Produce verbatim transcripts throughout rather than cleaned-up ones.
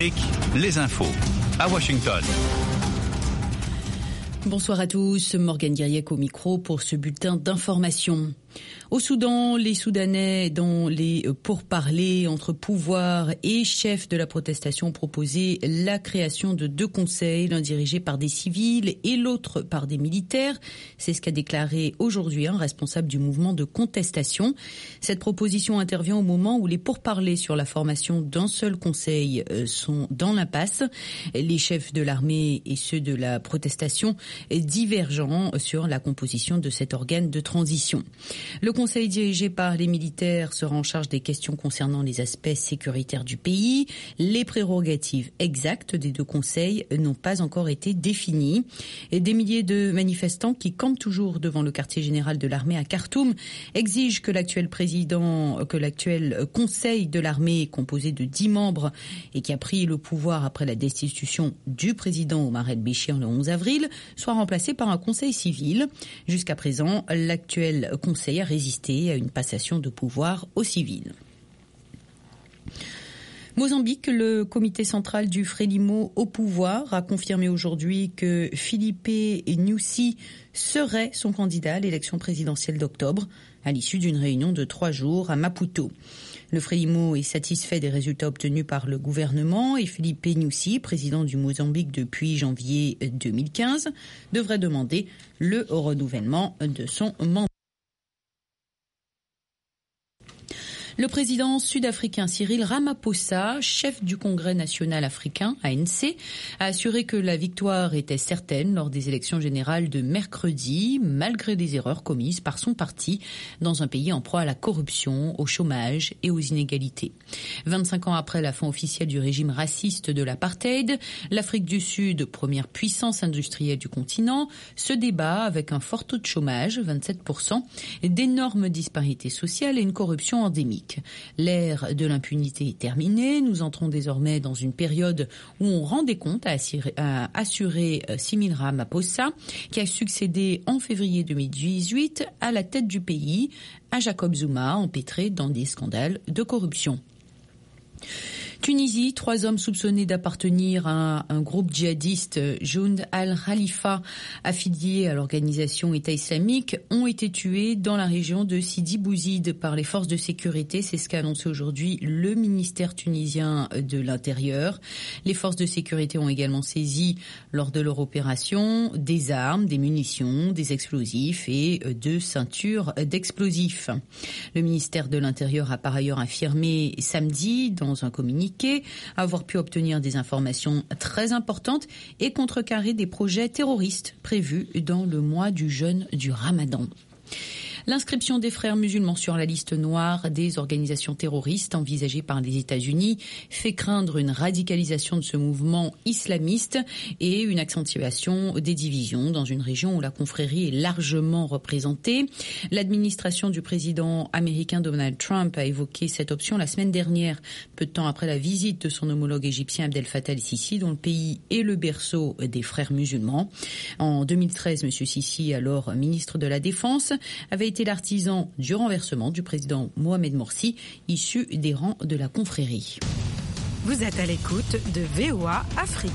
Les infos à Washington. Bonsoir à tous, Morgane Guiriec au micro pour ce bulletin d'information. Au Soudan, les Soudanais, dans les pourparlers entre pouvoir et chefs de la protestation, ont proposé la création de deux conseils, l'un dirigé par des civils et l'autre par des militaires. C'est ce qu'a déclaré aujourd'hui un responsable du mouvement de contestation. Cette proposition intervient au moment où les pourparlers sur la formation d'un seul conseil sont dans l'impasse. Les chefs de l'armée et ceux de la protestation divergent sur la composition de cet organe de transition. Le conseil dirigé par les militaires sera en charge des questions concernant les aspects sécuritaires du pays. Les prérogatives exactes des deux conseils n'ont pas encore été définies. Et des milliers de manifestants qui campent toujours devant le quartier général de l'armée à Khartoum exigent que l'actuel président, que l'actuel conseil de l'armée, composé de dix membres et qui a pris le pouvoir après la destitution du président Omar el-Béchir le onze avril, soit remplacé par un conseil civil. Jusqu'à présent, l'actuel conseil a résisté à une passation de pouvoir aux civils. Mozambique, le comité central du Frelimo au pouvoir a confirmé aujourd'hui que Filipe Nyusi serait son candidat à l'élection présidentielle d'octobre, à l'issue d'une réunion de trois jours à Maputo. Le Frelimo est satisfait des résultats obtenus par le gouvernement et Filipe Nyusi, président du Mozambique depuis janvier deux mille quinze, devrait demander le renouvellement de son mandat. Le président sud-africain Cyril Ramaphosa, chef du Congrès national africain, A N C, a assuré que la victoire était certaine lors des élections générales de mercredi, malgré des erreurs commises par son parti dans un pays en proie à la corruption, au chômage et aux inégalités. vingt-cinq ans après la fin officielle du régime raciste de l'apartheid, l'Afrique du Sud, première puissance industrielle du continent, se débat avec un fort taux de chômage, vingt-sept pour cent, d'énormes disparités sociales et une corruption endémique. L'ère de l'impunité est terminée. Nous entrons désormais dans une période où on rend des comptes, a assuré, a assuré Cyril Ramaphosa, qui a succédé en février deux mille dix-huit à la tête du pays à Jacob Zuma, empêtré dans des scandales de corruption. Tunisie, trois hommes soupçonnés d'appartenir à un groupe djihadiste, Jund al-Khalifa, affilié à l'organisation État islamique, ont été tués dans la région de Sidi Bouzid par les forces de sécurité. C'est ce qu'a annoncé aujourd'hui le ministère tunisien de l'Intérieur. Les forces de sécurité ont également saisi, lors de leur opération, des armes, des munitions, des explosifs et deux ceintures d'explosifs. Le ministère de l'Intérieur a par ailleurs affirmé samedi, dans un communiqué, avoir pu obtenir des informations très importantes et contrecarrer des projets terroristes prévus dans le mois du jeûne du Ramadan. L'inscription des frères musulmans sur la liste noire des organisations terroristes envisagées par les États-Unis fait craindre une radicalisation de ce mouvement islamiste et une accentuation des divisions dans une région où la confrérie est largement représentée. L'administration du président américain Donald Trump a évoqué cette option la semaine dernière, peu de temps après la visite de son homologue égyptien Abdel Fattah el-Sisi, dont le pays est le berceau des frères musulmans. En deux mille treize, M. Sisi, alors ministre de la Défense, avait été l'artisan du renversement du président Mohamed Morsi, issu des rangs de la confrérie. Vous êtes à l'écoute de V O A Afrique.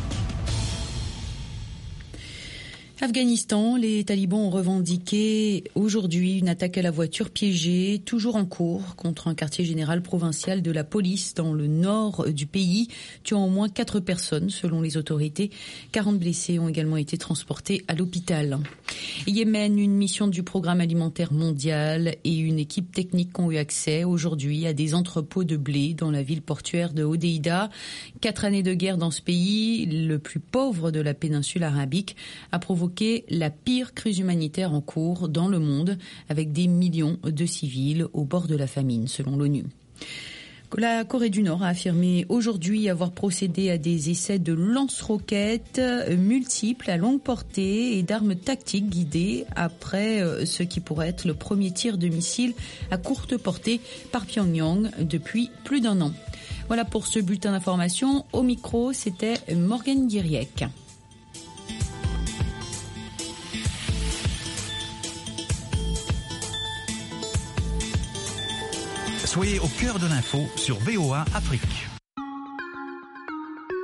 Afghanistan, les talibans ont revendiqué aujourd'hui une attaque à la voiture piégée, toujours en cours, contre un quartier général provincial de la police dans le nord du pays, tuant au moins quatre personnes selon les autorités. quarante blessés ont également été transportés à l'hôpital. Yémen, une mission du Programme alimentaire mondial et une équipe technique ont eu accès aujourd'hui à des entrepôts de blé dans la ville portuaire de Hodeïda. Quatre années de guerre dans ce pays, le plus pauvre de la péninsule arabique, a provoqué la pire crise humanitaire en cours dans le monde, avec des millions de civils au bord de la famine, selon l'ONU. La Corée du Nord a affirmé aujourd'hui avoir procédé à des essais de lance-roquettes multiples à longue portée et d'armes tactiques guidées après ce qui pourrait être le premier tir de missile à courte portée par Pyongyang depuis plus d'un an. Voilà pour ce bulletin d'information. Au micro, c'était Morgane Guiriec. Soyez au cœur de l'info sur V O A Afrique.